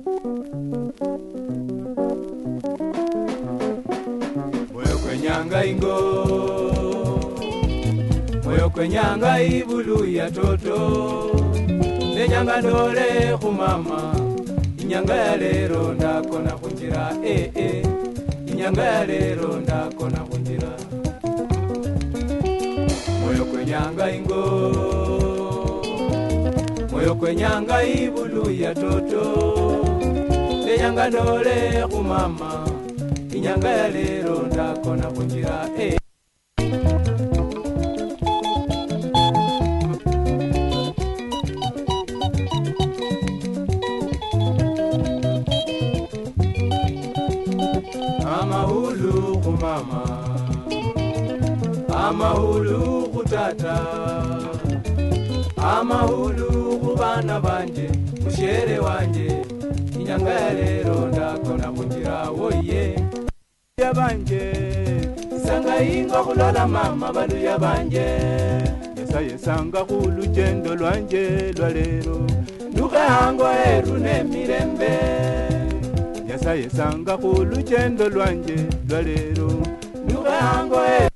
Moyo kwenyanga ingo, moyo kwenyanga ibulu ya toto, nenyanga dole kumama, inyanga ya lero ndakona kunjira, inyanga ya lero ndakona kunjira. Moyo kwenyanga ingo, moyo kwenyanga ibulu ya toto, nenyanga dole kumama, inyanga ya lero ndakona kunjira, Amahulu kumama, amahulu kutata, amahulu kubana banje, mushere wanje, inyanga ya lero ndakona kunjira woye. Ya banje, isanga ingo kulola mama balu ya banje, yesanga kulujendo lwanje lwa lero, nduka hango eru ne mirembe. Yesanga kulujendo lwanje lwa lero, nduka hango eru.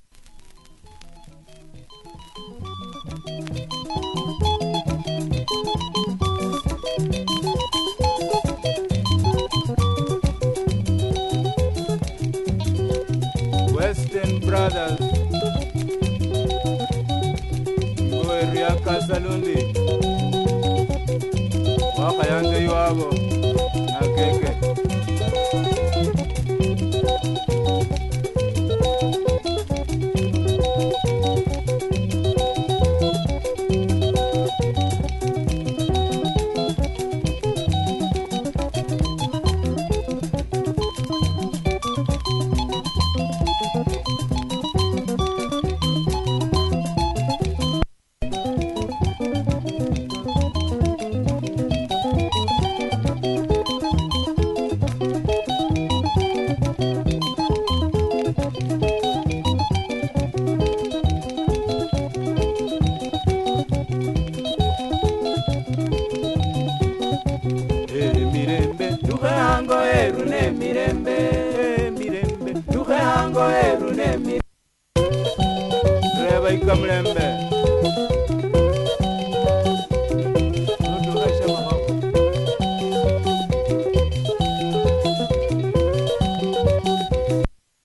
Western Brothers Ngoeria Kasalundi Wakayanze yuwabo na keke Mirembe, Duke Hango Eru ne Mirembe. Reba ikamulembe.